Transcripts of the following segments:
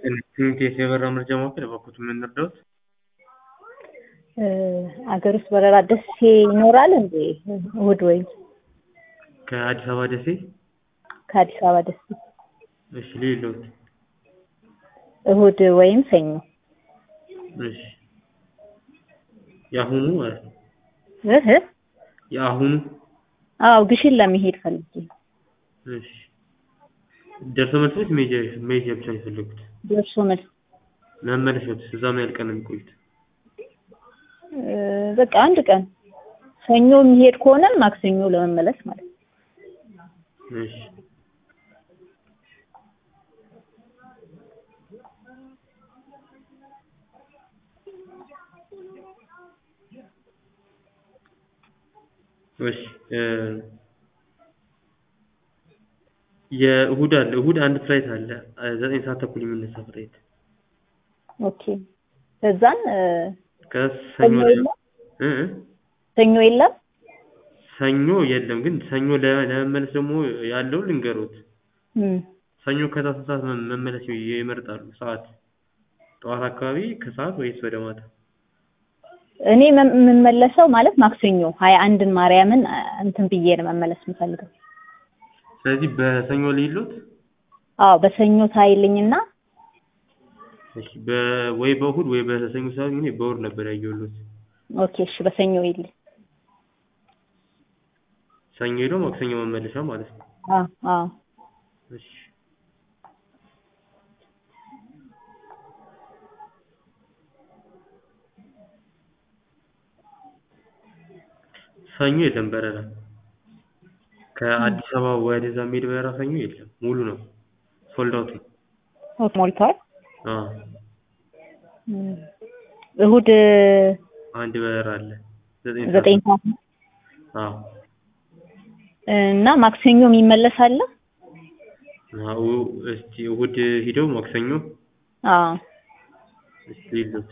ስንት የበረራ መረጃ ማወቅ የፈለኩት ምን ልርዳዎት? አገር ውስጥ በረራ ደሴ ይኖራል እንዴ? እሑድ ወይም ከአዲስ አበባ ደሴ? ከአዲስ አበባ ደሴ እሺ ልሂድልዎት። እሑድ ወይም ሰኞ። እሺ የአሁኑ ማለት ነው? የአሁኑ? አዎ ግሽን ለመሄድ ፈልጌ። እሺ ደርሶ መልስ ወይስ መሄጃ ብቻ ነው የፈለጉት? ደርሶ መልስ። መመለሻዎትስ እዛ ምን ያህል ቀን ነው የሚቆዩት? በቃ አንድ ቀን ሰኞ የሚሄድ ከሆነ ማክሰኞ ለመመለስ ማለት ነው። እሺ እሺ የእሑድ አለ። እሑድ አንድ ፍላይት አለ 9 ሰዓት ተኩል የሚነሳ ፍላይት። ኦኬ ከዛን ከሰኞ ሰኞ የለም? ሰኞ የለም፣ ግን ሰኞ ለመመለስ ደግሞ ያለው ልንገሮት። ሰኞ ከሰዓት ሰዓት መመለስ ይመርጣሉ? ሰዓት ጠዋት አካባቢ፣ ከሰዓት ወይስ ወደ ማታ? እኔ የምመለሰው ማለት ማክሰኞ 21ን ማርያምን እንትን ብዬ ነው መመለስ የምፈልገው። ስለዚህ በሰኞ ልሂድልዎት? አዎ በሰኞ ታይልኝና እሺ ወይ በእሑድ ወይ በሰኞ ሳይሆን እኔ በእሑድ ነበር ያየሁልዎት። ኦኬ እሺ በሰኞ ይልኝ። ሰኞ ሄዶ ማክሰኞ መመለሻ ማለት ነው? አዎ እሺ ሰኞ የለም በረራ። ከአዲስ አበባ ወደዛ የሚሄድ በረራ ሰኞ የለም፣ ሙሉ ነው፣ ሶልድ አውት ነው። ሞልቷል? አዎ እሑድ አንድ በረራ አለ 9 ሰዓት። አዎ እና ማክሰኞ የሚመለስ አለ? አዎ እስቲ እሑድ ሂደው ማክሰኞ። አዎ እስቲ ይሉት።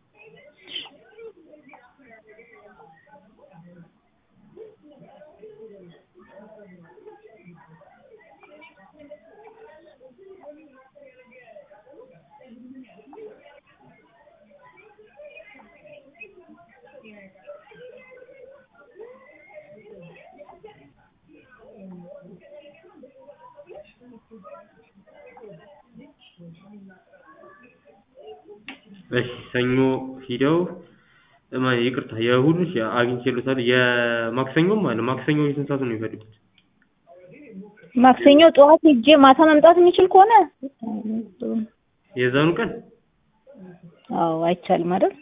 እሺ ሰኞ ሂደው ይቅርታ የእሑድን አግኝቼልዎታለሁ። የማክሰኞም አለ። ማክሰኞ ስንት ሰዓት ነው የሚፈልጉት? ማክሰኞ ጠዋት ሄጄ ማታ መምጣት የሚችል ከሆነ የዛኑ ቀን? አዎ አይቻልም አይደል?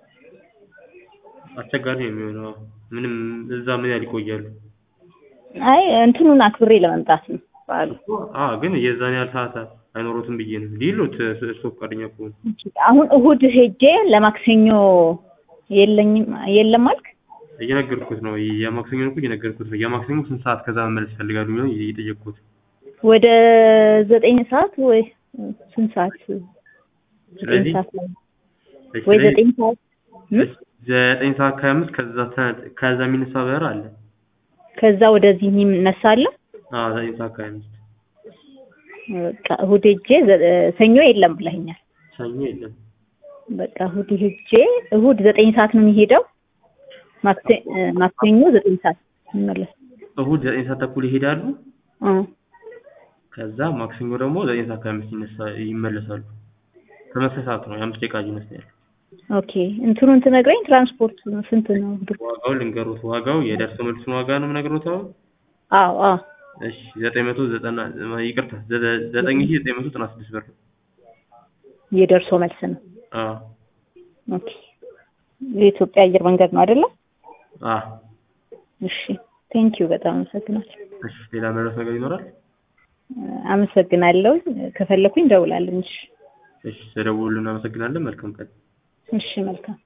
አስቸጋሪ ነው የሚሆነው። ምንም እዛ ምን ያህል ይቆያሉ? አይ እንትኑን አክብሬ ለመምጣት ነው በዓሉ። ግን የዛን ያህል ሰዓት አይኖሩትም ብዬ ነው ሊሉት እርስዎ ፈቃደኛ ከሆኑ። አሁን እሑድ ሄጄ ለማክሰኞ የለም አልክ? እየነገርኩት ነው። የማክሰኞን እኮ እየነገርኩት ነው። የማክሰኞ ስንት ሰዓት ከዛ መመለስ ይፈልጋሉ የሚለውን እየጠየቅኩት። ወደ 9 ሰዓት ወይ ስንት ሰዓት? 9 ሰዓት ላይ ወይ 9 ሰዓት 9 ሰዓት ከ25 ከዛ የሚነሳ በረራ አለ። ከዛ ወደዚህ የሚነሳ አለ? አዎ 9 ሰዓት ከ25። በቃ እሑድ ሄጄ ሰኞ የለም ብለኸኛል። ሰኞ የለም። በቃ እሑድ ሄጄ እሑድ 9 ሰዓት ነው የሚሄደው። ማክሰኞ 9 ሰዓት ይመለስ። እሑድ 9 ሰዓት ተኩል ይሄዳሉ። ከዛ ማክሰኞ ደግሞ 9 ሰዓት ከ25 ይመለሳሉ። ተመሳሳይ ሰዓት ነው፣ የ5 ደቂቃ ልዩነት ነው ያለው። ኦኬ እንትኑን ትነግረኝ ትራንስፖርት ስንት ነው? ዋጋው ልንገሩት። ዋጋው የደርሶ መልሱን ዋጋ ነው የምነግሮት አሁን? አዎ እሺ 990 ይቅርታ 9996 ብር ነው። የደርሶ መልስ ነው? አዎ ኦኬ የኢትዮጵያ አየር መንገድ ነው አይደለ? አዎ እሺ ቴንኪው በጣም አመሰግናለሁ። እሺ ሌላ መረጃ ነገር ይኖራል? አመሰግናለሁ። ከፈለኩኝ እደውላለሁ። እሺ ስለደወሉልን እናመሰግናለን። መልካም ቀን። እሺ መልካም